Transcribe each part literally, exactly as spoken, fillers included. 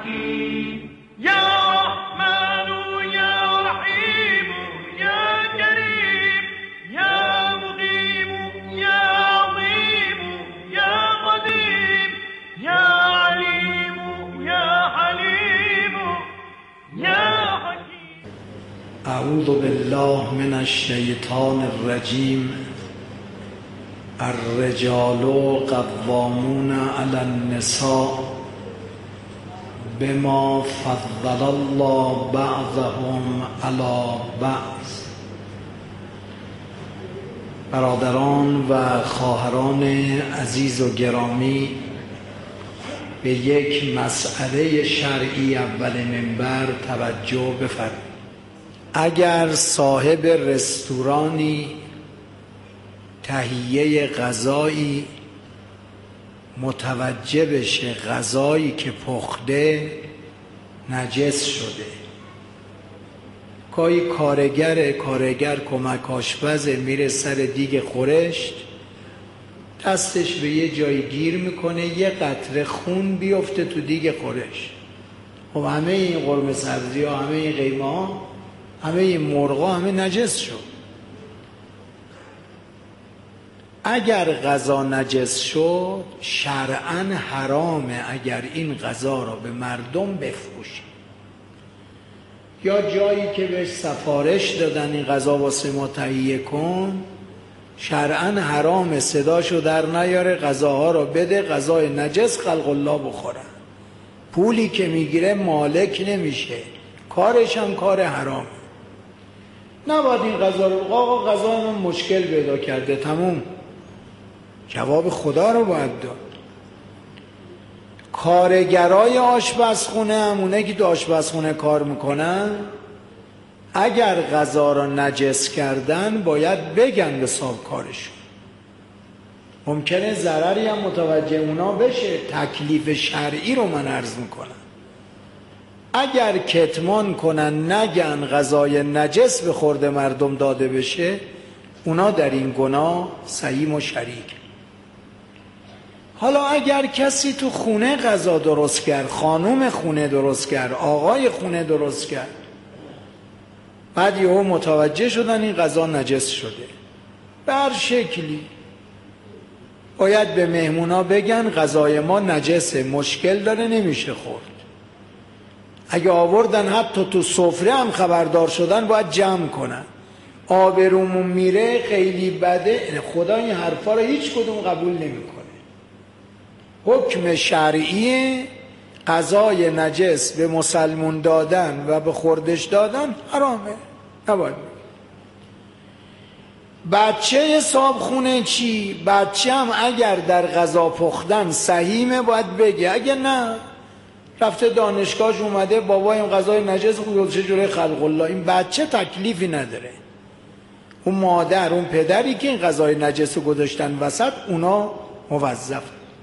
حکیم یا رحمان یا رحیم یا کریم یا مقیم یا عظیم یا قدیم یا علیم یا حلیم یا حکیم. اعوذ بالله من الشیطان الرجیم. الرجال قوامون علی النساء بما فضل الله بعضهم علی بعض. برادران و خواهران عزیز و گرامی، به یک مسئله شرعی اول منبر توجه بفرمایید. اگر صاحب رستورانی تهیه غذایی متوجه بشه غذایی که پخته نجس شده، گاهی کارگر کارگر کمک آشپز میره سر دیگ خورشت، دستش به یه جایی گیر میکنه، یه قطره خون بیفته تو دیگ خورشت. خب همه این قرمه سبزی ها، همه این قیمه ها، همه این مرغا همه نجس شد. اگر غذا نجس شد شرعاً حرامه اگر این غذا را به مردم بفروشی، یا جایی که بهش سفارش دادن این غذا واسه ما تهیه کن، شرعاً حرامه صداشو در نیاره، غذاها را بده، غذای نجس خلق الله بخورن. پولی که میگیره مالک نمیشه، کارش هم کار حرامه. نباید این غذا رو آقا غذا من مشکل پیدا کرده، تموم، جواب خدا رو باید داد. کارگرای آشپزخونه، همونه که تو آشپزخونه کار میکنن، اگر غذا رو نجس کردن باید بگن به صاحب کارشون. ممکنه ضرری هم متوجه اونا بشه، تکلیف شرعی رو من عرض میکنم. اگر کتمان کنن نگن غذای نجس به خورد مردم داده بشه، اونا در این گناه سهیم و شریک. حالا اگر کسی تو خونه غذا درست کرد، خانوم خونه درست کرد، آقای خونه درست کرد، بعد یهو متوجه شدن این غذا نجس شده، به هر شکلی باید به مهمونا بگن غذای ما نجسه، مشکل داره، نمیشه خورد. اگه آوردن حتی تو سفره هم خبردار شدن باید جمع کنن. آبرومون میره، خیلی بده، خدا این حرفا رو هیچ کدوم قبول نمیکنه. حکم شرعی غذای نجس به مسلمون دادن و به خوردش دادن حرامه، نباید. بچه صاحب خونه چی؟ بچه هم اگر در غذا پختن سهیمه باید بگه، اگه نه رفته دانشگاهش اومده بابا این غذای نجس گذاشته جلوی خلق الله، این بچه تکلیفی نداره. اون مادر، اون پدری که این غذای نجس گذاشتن وسط، اونا موظف.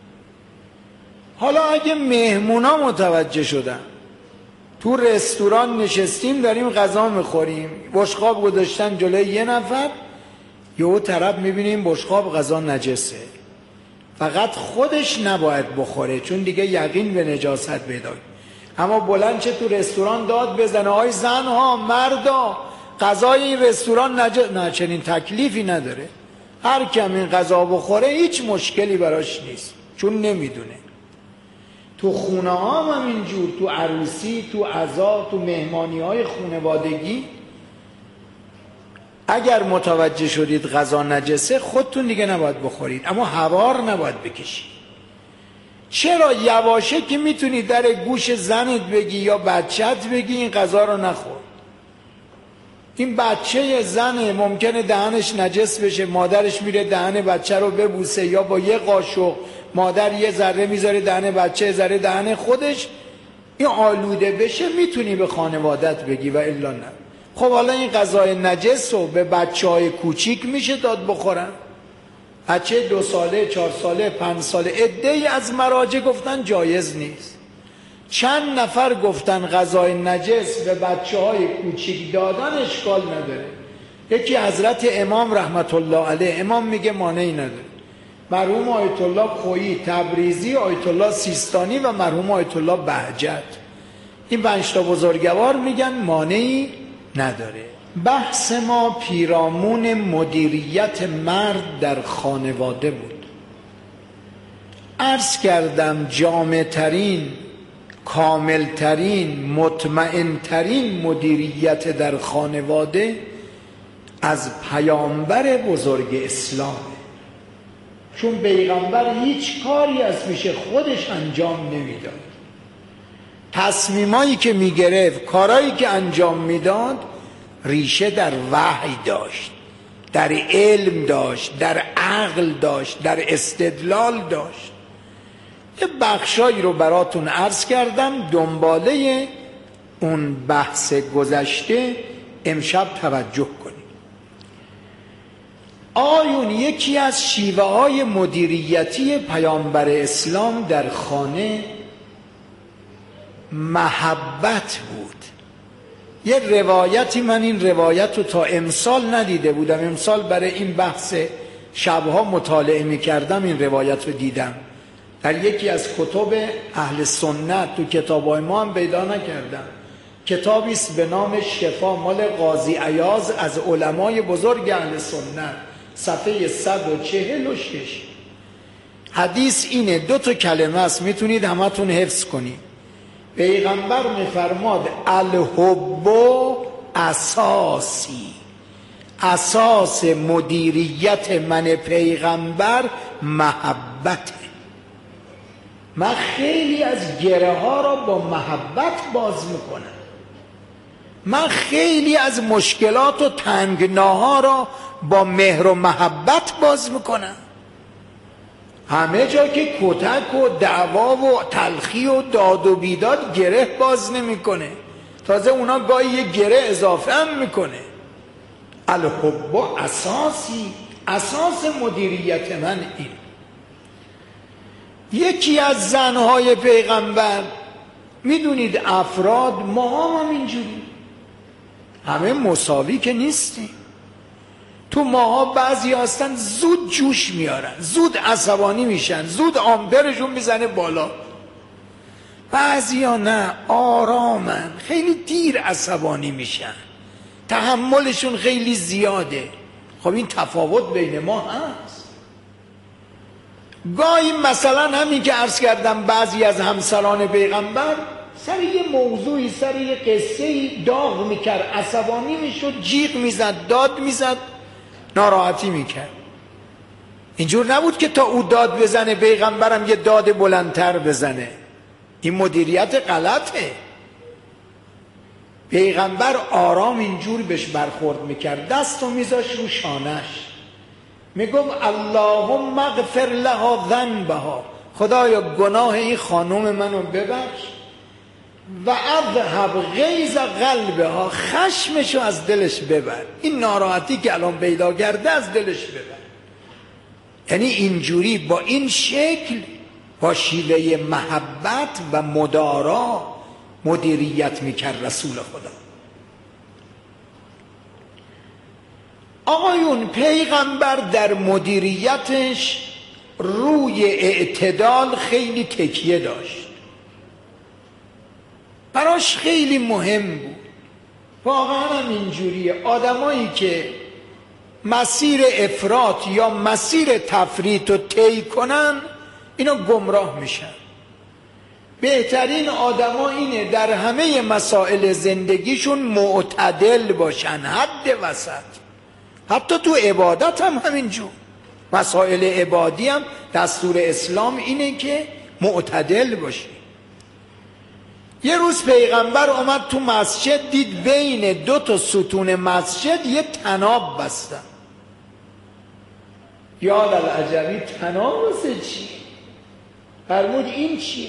حالا اگه مهمونا متوجه شدن، تو رستوران نشستیم داریم غذا میخوریم، بشقاب گذاشتن جلوی یه نفر، یهو طرف میبینیم بشقاب غذا نجسه، فقط خودش نباید بخوره چون دیگه یقین به نجاست پیدا، اما بلند چه تو رستوران داد بزنه آی زنها مردا غذای این رستوران نجس، نه چنین تکلیفی نداره. هر کم این غذا بخوره هیچ مشکلی براش نیست چون نمیدونه. تو خونه ها هم اینجور، تو عروسی، تو عزا، تو مهمانی های خانوادگی، اگر متوجه شدید غذا نجسه خودتون دیگه نباید بخورید، اما هوار نباید بکشید. چرا؟ یواشه که میتونی در گوش زنت بگی یا بچت بگی این غذا رو نخور. این بچه زنه ممکنه دهنش نجس بشه، مادرش میره دهن بچه رو ببوسه، یا با یه قاشق مادر یه ذره میذاره دهن بچه، یه ذره دهن خودش، این آلوده بشه، میتونی به خانوادت بگی و الا نه. خب حالا این غذای نجس رو به بچه های کوچیک میشه داد بخورن؟ بچه دو ساله، چهار ساله، پنج ساله، عده‌ای از مراجع گفتن جایز نیست. چند نفر گفتن غذای نجس به بچه های کوچیک دادن اشکال نداره. یکی حضرت امام رحمت الله علیه، امام میگه مانعی نداره. مرحوم آیت الله خویی، تبریزی، آیت الله سیستانی و مرحوم آیت الله بهجت این پنج تا بزرگوار میگن مانعی نداره. بحث ما پیرامون مدیریت مرد در خانواده بود. عرض کردم جامع ترین، کامل ترین، مطمئن ترین مدیریت در خانواده از پیامبر بزرگ اسلامه. چون پیغمبر هیچ کاری از پیش خودش انجام نمیداد. تصمیمایی که میگرفت، کارایی که انجام میداد ریشه در وحی داشت، در علم داشت، در عقل داشت، در استدلال داشت. یه بخشایی رو براتون عرض کردم، دنباله اون بحث گذشته امشب توجه کنید. آیون یکی از شیوه های مدیریتی پیامبر اسلام در خانه محبت بود. یه روایتی، من این روایت رو تا امسال ندیده بودم، امسال برای این بحث شبها مطالعه می کردم این روایت رو دیدم در یکی از کتب اهل سنت، تو کتابای ما هم پیدا نکردم. کتابی است به نام شفا، مال قاضی عیاض از علمای بزرگ اهل سنت، صفحه صد و چهل و شش. حدیث اینه، دو تا کلمه است، میتونید همتون حفظ کنید. پیغمبر میفرماد الحب اساسی، اساس مدیریت من پیغمبر محبته. من خیلی از گره ها را با محبت باز میکنم. من خیلی از مشکلات و تنگناها را با مهر و محبت باز میکنم. همه جا که کتک و دعوا و تلخی و داد و بیداد گره باز نمیکنه، تازه اونا گاهی یه گره اضافه هم میکنه. الحب اساسی، اساس مدیریت من این. یکی از زنهای پیغمبر، میدونید افراد ما هم اینجوری، همه مساوی که نیستیم. تو ماها بعضی هستن زود جوش میارن، زود عصبانی میشن، زود آمپرشون میزنه بالا. بعضی ها نه، آرامن، خیلی دیر عصبانی میشن، تحملشون خیلی زیاده. خب این تفاوت بین ما هست. گاهی مثلا همین که عرض کردم، بعضی از همسران پیغمبر سر یه موضوعی، سر یه قصه‌ای داغ میکرد، عصبانی میشد، جیغ میزد، داد میزد، ناراحتی میکرد. اینجور نبود که تا او داد بزنه پیغمبرم یه داد بلندتر بزنه. این مدیریت غلطه. پیغمبر آرام اینجور بهش برخورد میکرد، دستو میذاش رو شانش، میگم اللهم اغفر لها ذنبها، خدایا گناه این خانم منو ببخش، و اذهب غیظ قلبها، خشمشو از دلش ببر، این ناراحتی که الان پیدا کرده از دلش ببر. یعنی اینجوری با این شکل، با شیوه محبت و مدارا مدیریت میکرد رسول خدا. آقایون، پیغمبر در مدیریتش روی اعتدال خیلی تکیه داشت، براش خیلی مهم بود. واقعا هم اینجوریه، آدمایی که مسیر افراط یا مسیر تفریط رو طی کنن، اینا گمراه میشن. بهترین آدما اینه در همه مسائل زندگیشون معتدل باشن، حد وسط. حتی تو عبادت هم همینجور، مسائل عبادی هم دستور اسلام اینه که معتدل باشی. یه روز پیغمبر اومد تو مسجد، دید بین دو تا ستون مسجد یه طناب بستن. یا للعجبی، طناب واسه چی؟ فرمود این چیه؟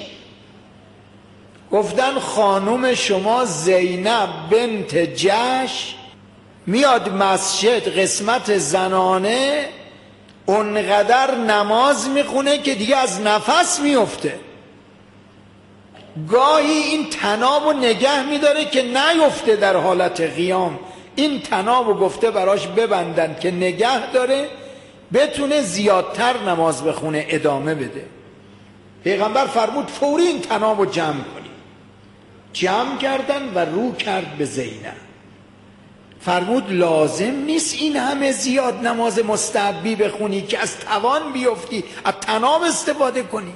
گفتن خانم شما زینب بنت جش میاد مسجد قسمت زنانه، اونقدر نماز میخونه که دیگه از نفس میفته. گاهی این طنابو نگه میداره که نیفته در حالت قیام. این طنابو گفته براش ببندن که نگه داره، بتونه زیادتر نماز بخونه، ادامه بده. پیغمبر فرمود فوری این طنابو جمع کنی. جمع کردن و رو کرد به زینب. فرمود لازم نیست این همه زیاد نماز مستحبی بخونی که از توان بیفتی، از طناب استفاده کنی.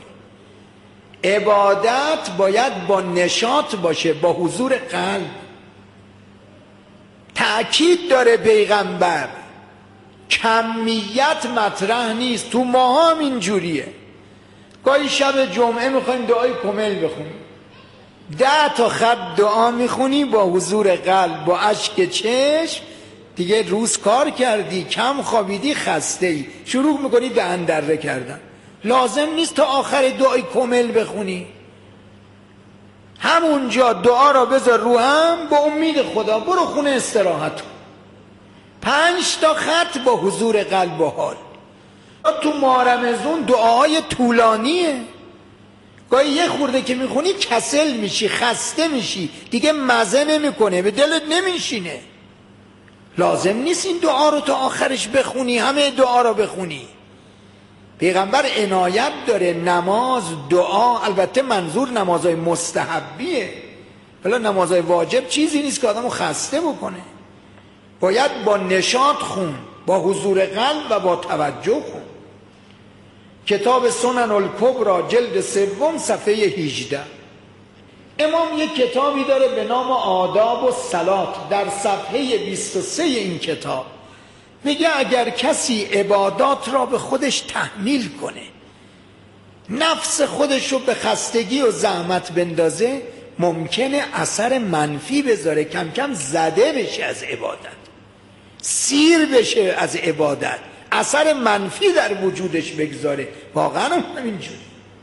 عبادت باید با نشاط باشه، با حضور قلب. تأکید داره پیغمبر، کمیت مطرح نیست. تو ما هم اینجوریه. گاهی شب جمعه میخوایم دعای کمل بخونیم، ده تا خط دعا میخونی با حضور قلب، با اشک چشم. دیگه روز کار کردی، کم خوابیدی، خسته ای، شروع میکنی دهن دره کردن. لازم نیست تا آخر دعای کمل بخونی. همونجا دعا را بذار رو هم، با امید خدا برو خونه استراحت کن. پنج تا خط با حضور قلب و حال. تو ماه رمضان دعاهای طولانیه، گاهی یه خورده که میخونی کسل میشی، خسته میشی، دیگه مزه نمیکنه، به دلت نمیشینه. لازم نیست این دعا رو تا آخرش بخونی، همه دعا رو بخونی. پیغمبر عنایت داره نماز، دعا، البته منظور نمازهای مستحبیه، ولی نمازهای واجب چیزی نیست که آدمو خسته بکنه. باید با نشاط خون، با حضور قلب و با توجه خون. کتاب سنن الکبری جلد سوم صفحه هجده. امام یک کتابی داره به نام آداب و صلات. در صفحه بیست و سه این کتاب میگه اگر کسی عبادات را به خودش تحمیل کنه، نفس خودش رو به خستگی و زحمت بندازه، ممکنه اثر منفی بذاره، کم کم زده بشه از عبادت، سیر بشه از عبادت، اثر منفی در وجودش بگذاره. واقعا همینجوری.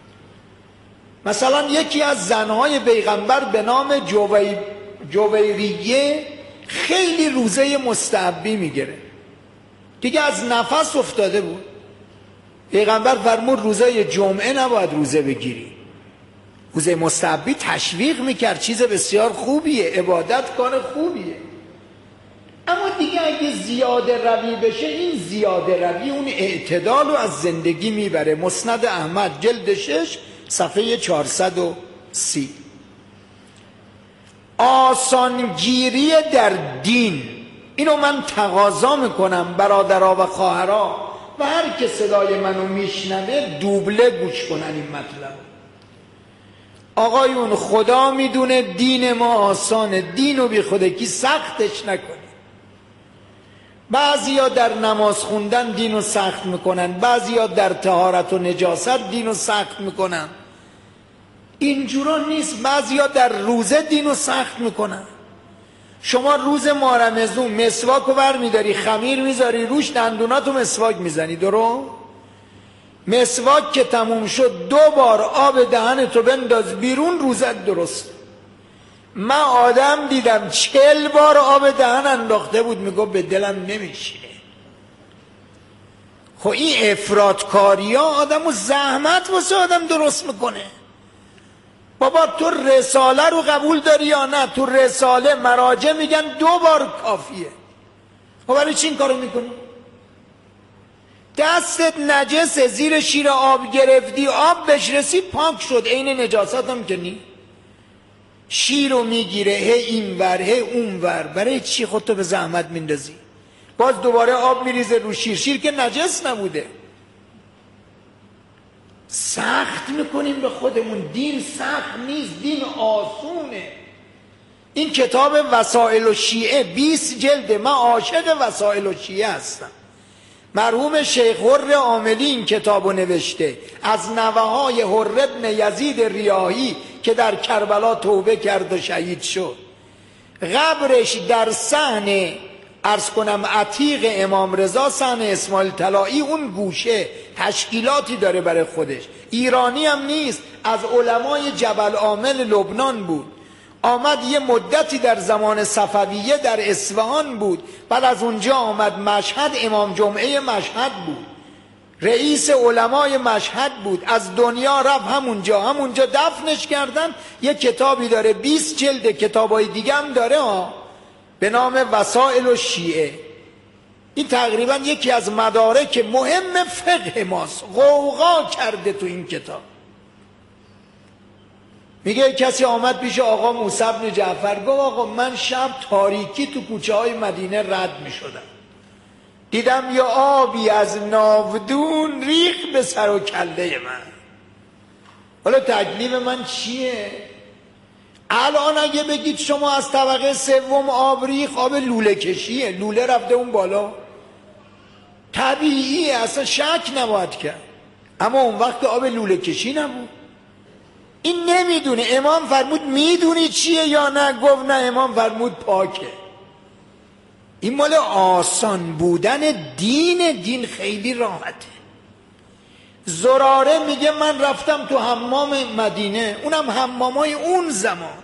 مثلا یکی از زنهای پیغمبر به نام جوی... جویریه خیلی روزه مستحبی میگیره، دیگه از نفس افتاده بود. پیغمبر فرمود روزه جمعه نباید روزه بگیری. روزه مستحبی تشویق میکرد، چیز بسیار خوبیه، عبادت کار خوبیه. اما دیگه اگه زیاده روی بشه، این زیاده روی اون اعتدال رو از زندگی میبره. مسند احمد جلد شش صفحه چهارصد و سی. آسانگیری در دین، اینو من تقاضا میکنم برادرها و خواهرها و هر که صدای منو میشنوه دوبله گوش کنن این مطلب. آقایون خدا میدونه دین ما آسانه، دینو بی خودکی سختش نکنه. بعضیا در نماز خوندن دینو سخت میکنن، بعضیا در طهارت و نجاست دینو سخت میکنن. اینجورا نیست. بعضیا در روزه دینو سخت میکنن. شما روز ماه رمضان مسواکو بر میداری، خمیر میذاری روش، دندوناتو مسواک میزنی، درو؟ مسواک که تموم شد دو بار آب دهنتو بنداز بیرون، روزت درست. من آدم دیدم چل بار آب دهن انداخته بود، میگو به دلم نمیشینه. خب این افراطکاری ها آدمو زحمت واسه آدم درست میکنه. بابا تو رساله رو قبول داری یا نه؟ تو رساله مراجع میگن دو بار کافیه. خب برای چی این کارو میکنی؟ دستت نجسه، زیر شیر آب گرفتی، آب بهش رسید پاک شد، عین نجاست هم که نی. شیر رو میگیره هی این ور هی اون ور، برای چی خودتو به زحمت میندازی؟ باز دوباره آب میریزه رو شیر، شیر که نجس نبوده. سخت میکنیم به خودمون. دین سخت نیست، دین آسونه. این کتاب وسائل الشیعه بیست جلده، من عاشق وسائل الشیعه هستم. مرحوم شیخ حر عاملی این کتابو نوشته، از نوه‌های حر ابن یزید ریاحی که در کربلا توبه کرد و شهید شد. قبرش در صحن عرض کنم عتیق امام رضا، صحن اسماعیل طلایی، اون گوشه تشکیلاتی داره برای خودش. ایرانی هم نیست، از علمای جبل عامل لبنان بود. آمد یه مدتی در زمان صفویه در اصفهان بود، بعد از اونجا آمد مشهد، امام جمعه مشهد بود، رئیس علمای مشهد بود. از دنیا رفت همونجا، همونجا دفنش کردن. یه کتابی داره بیست جلد، کتابای دیگه هم داره ها، به نام وسائل الشیعه. این تقریبا یکی از مدارک مهم فقه ماست. غوغا کرده تو این کتاب. میگه کسی آمد پیش آقا موسی بن جعفر، گفت آقا من شب تاریکی تو کوچه های مدینه رد میشدم، دیدم یه آبی از ناودون ریخ به سر و کله من. حالا تکلیف من چیه؟ الان اگه بگید شما از طبقه سوم آب ریخ، آب لوله کشیه، لوله رفته اون بالا، طبیعیه، اصلا شک نباید کرد. اما اون وقت آب لوله کشی نبود. این نمیدونه. امام فرمود میدونی چیه یا نه؟ گفت نه. امام فرمود پاکه. این مال آسان بودن دین. دین خیلی راحته. زراره میگه من رفتم تو حمام مدینه، اونم حمامای اون زمان،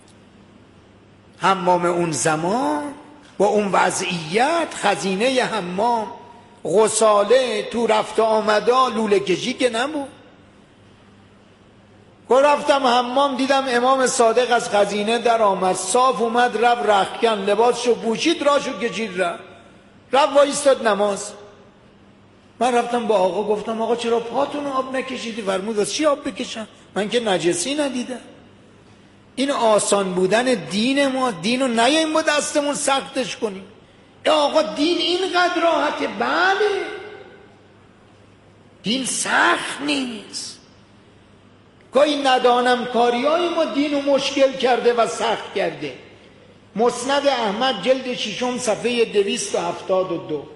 حمام اون زمان با اون وضعیت، خزینه حمام، غساله، تو رفت آمدا، لوله کشی که نبود. گفت رفتم حمام، دیدم امام صادق از خزینه در آمد، صاف اومد، رفت رختکن، لباسشو پوشید، راشو کشید، رفت رفت وایستاد نماز. من رفتم با آقا گفتم آقا چرا پاتون آب نکشیدی؟ فرمود از چی آب بکشم؟ من که نجسی ندیدم. این آسان بودن دین ما. دینو نیاییم با دستمون سختش کنیم. ای آقا دین اینقدر راحته؟ بله، دین سخت نیست. گاهی ندانم کاریای ما دینو مشکل کرده و سخت کرده. مسند احمد جلد ششم صفحه دویست و هفتاد و دو.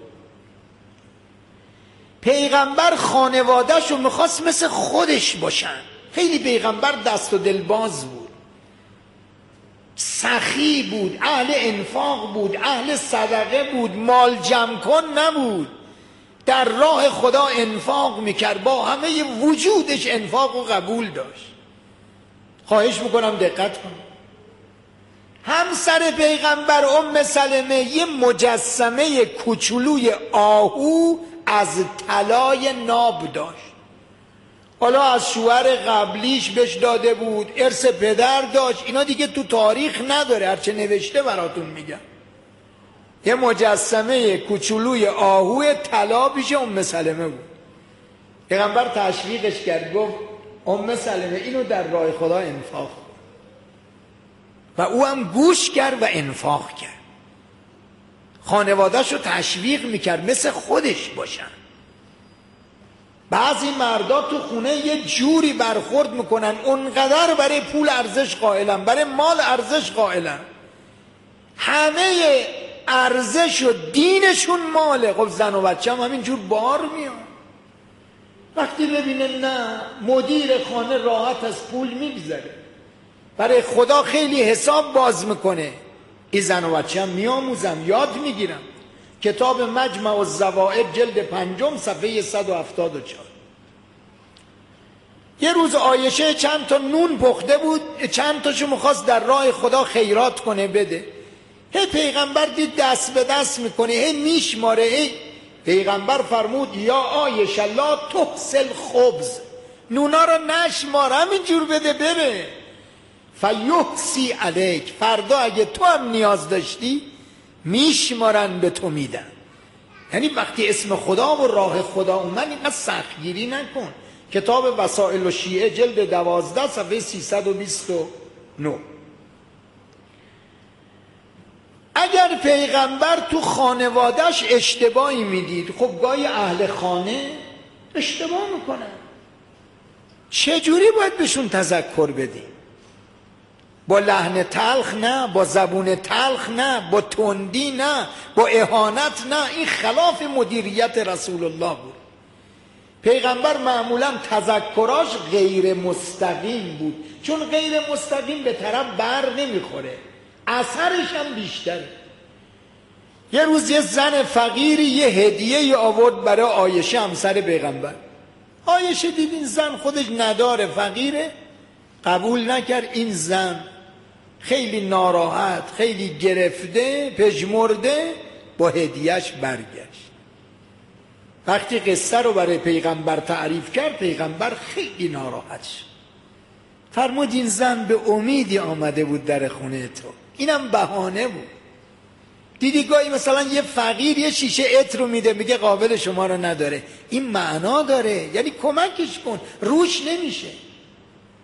پیغمبر خانواده‌شو میخواست مثل خودش باشن. خیلی پیغمبر دست و دلباز بود، سخی بود، اهل انفاق بود، اهل صدقه بود، مال جمع کن نبود، در راه خدا انفاق میکرد، با همه وجودش انفاق و قبول داشت. خواهش میکنم دقت کنید. همسر پیغمبر ام سلمه یه مجسمه کوچولوی آهو از طلای ناب داشت. حالا از شوهر قبلیش بهش داده بود، ارث پدر داشت، اینا دیگه تو تاریخ نداره، هرچه نوشته براتون میگم. یه مجسمه کوچولوی آهو طلا پیش ام سلمه بود. پیغمبر تشویقش کرد، گفت ام سلمه اینو در راه خدا انفاق کن. و او هم گوش کرد و انفاق کرد. خانواده‌شو تشویق میکرد مثل خودش باشن. بعضی مردا تو خونه یه جوری برخورد میکنن، اونقدر برای پول ارزش قائلن، برای مال ارزش قائلن، همه ارزش و دینشون ماله. خب زن و بچه هم همین جور بار میان. وقتی ببینه نه مدیر خانه راحت از پول میگذره، برای خدا خیلی حساب باز میکنه، این زن و بچه هم میاموزم، یاد میگیرم. کتاب مجمع الزوائد جلد پنجم صفحه صد و هفتاد و چهار. یه روز عایشه چند تا نون پخته بود، چند تاشو میخواست در راه خدا خیرات کنه بده. هی پیغمبر دید دست به دست میکنه، هی میشماره. هی پیغمبر فرمود یا عایشه لا تحسل خبز، نونا رو نشمار، همینجور بده بره. فیحسی علیک، فردا اگه تو هم نیاز داشتی میشمارن به تو میدن. یعنی وقتی اسم خدا و راه خدا اومد اینقدر سختگیری نکن. کتاب وسائل الشیعه جلد دوازده صفحه سیصد و بیست و نه. اگر پیغمبر تو خانوادهش اشتباهی میدید، خب گاهی اهل خانه اشتباه میکنن، چجوری باید بهشون تذکر بدیم؟ با لحن تلخ نه، با زبون تلخ نه، با تندی نه، با اهانت نه. این خلاف مدیریت رسول الله بود. پیغمبر معمولا تذکراش غیر مستقیم بود، چون غیر مستقیم به طرف بر نمیخوره، اثرش هم بیشتره. یه روز یه زن فقیری یه هدیه آورد برای عایشه همسر پیغمبر. عایشه دید این زن خودش نداره، فقیره، قبول نکرد. این زن خیلی ناراحت، خیلی گرفته، پژمرده، با هدیهش برگشت. وقتی قصه رو برای پیغمبر تعریف کرد، پیغمبر خیلی ناراحت شد. فرمود این زن به امیدی آمده بود در خونه تو، اینم بهانه بود. دیدی گاهی مثلا یه فقیر یه شیشه عطر رو میده، میگه قابل شما رو نداره، این معنا داره، یعنی کمکش کن، روش نمیشه.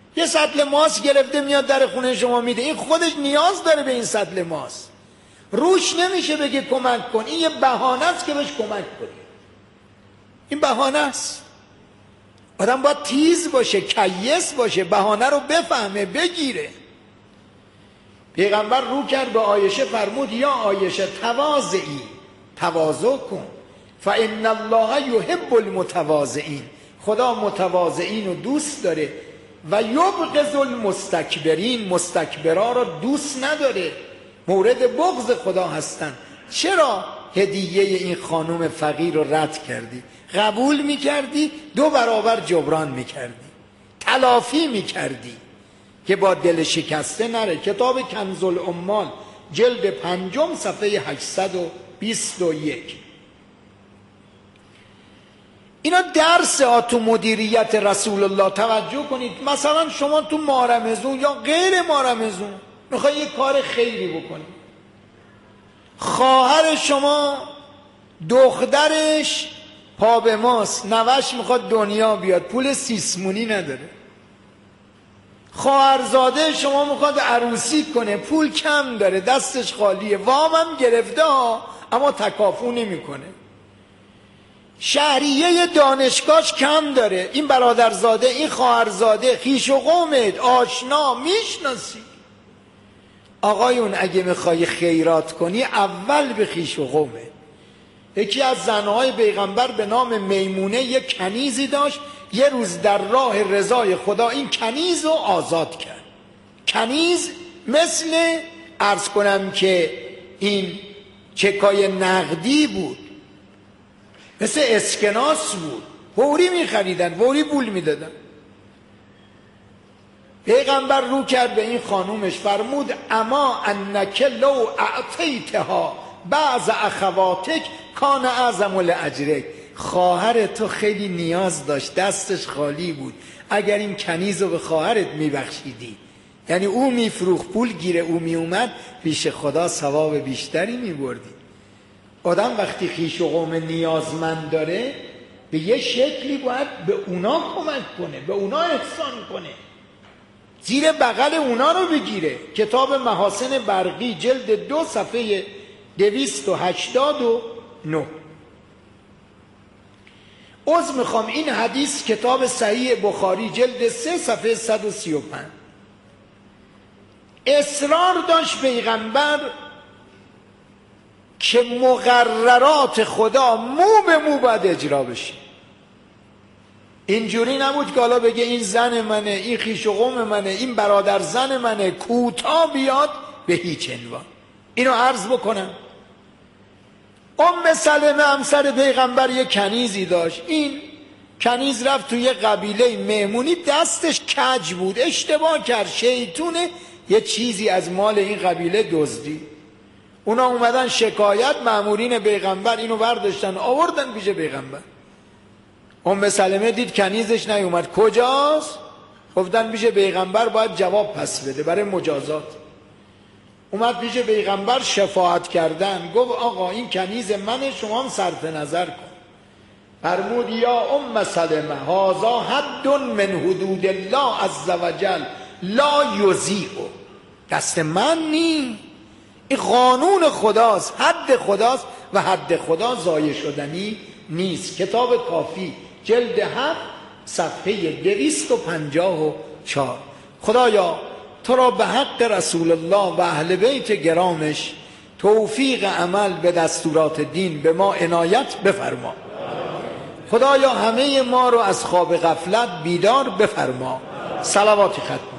یه سطل ماست گرفته میاد در خونه شما میده، این خودش نیاز داره به این سطل ماست، روش نمیشه بگه کمک کن، این یه بهانه است که بهش کمک کنی، این بهانه است. آدم باید تیز باشه، کیس باشه، بهانه رو بفهمه بگیره. پیغمبر رو کرد به عایشه فرمود یا عایشه تواضعی، تواضع کن، فان الله یحب المتواضعین، خدا متواضعین رو دوست داره، و یبغض المستکبرین، مستکبرا رو دوست نداره، مورد بغض خدا هستن. چرا هدیه این خانم فقیر رو رد کردی؟ قبول میکردی دو برابر جبران میکردی، تلافی میکردی که با دل شکسته نره. کتاب کنز العمال جلد پنجم صفحه هشتصد و بیست و یک. اینا درس ها تو مدیریت رسول الله. توجه کنید، مثلا شما تو ماه رمضان یا غیر ماه رمضان میخوای یه کار خیری بکنی، خواهر شما دخترش پا به ماست، نوش میخواد دنیا بیاد، پول سیسمونی نداره، خواهرزاده شما میخواد عروسی کنه، پول کم داره، دستش خالیه، وام هم گرفته ها اما تکافو نمیکنه، شهریه دانشگاهش کم داره، این برادرزاده، این خواهرزاده، خیش و قومت، آشنا میشناسی. آقایون اگه میخوای خیرات کنی اول به خیش و قومت. یکی از زنهای پیغمبر به نام میمونه یک کنیزی داشت، یه روز در راه رضای خدا این کنیز رو آزاد کرد. کنیز مثل عرض کنم که این چکای نقدی بود، مثل اسکناس بود، فوری می خریدن، فوری پول می دادن. پیغمبر رو کرد به این خانومش فرمود اما انک لو اعطیتها بعض اخواتک کان اعظم لاجرک، خواهر تو خیلی نیاز داشت، دستش خالی بود، اگر این کنیز رو به خواهرت میبخشیدی، یعنی او میفروخ پول گیره او میومد، پیش خدا ثواب بیشتری میبردی. آدم وقتی خویش و قوم نیازمند داره به یه شکلی باید به اونا کمک کنه، به اونا احسان کنه، زیر بغل اونا رو بگیره. کتاب محاسن برقی جلد دو صفحه دویست و هشتاد و نه. عذر میخوام، این حدیث کتاب صحیح بخاری جلد سه صفحه صد و سی و پنج. اصرار داشت پیغمبر که مقررات خدا مو به مو باید اجرا بشه. اینجوری نبود که حالا بگه این زن منه، این خویش و قوم منه، این برادر زن منه، کوتاه بیاد به هیچ عنوان. اینو عرض بکنم. ام سلمه همسر پیغمبر یه کنیزی داشت، این کنیز رفت توی یه قبیله مهمونی، دستش کج بود، اشتباه کرد، شیطونه یه چیزی از مال این قبیله دزدید. اونا اومدن شکایت، مامورین پیغمبر اینو برداشتن آوردن پیش پیغمبر. ام سلمه دید کنیزش نیومد، کجاست؟ گفتن پیش پیغمبر، باید جواب پس بده برای مجازات. اومد پیش پیغمبر شفاعت کردن، گفت آقا این کنیز منه، شما هم صرف نظر کن. فرمود یا ام سلمه هذا حد من حدود الله عز وجل لا یضیع، دست من نی، این قانون خداست، حد خداست و حد خدا ضایع شدنی نیست. کتاب کافی جلد هفت صفحه دویست و پنجاه و چهار. خدایا تو را به حق رسول الله و اهل بیت گرامش توفیق عمل به دستورات دین به ما عنایت بفرما. خدایا همه ما رو از خواب غفلت بیدار بفرما. صلوات ختم.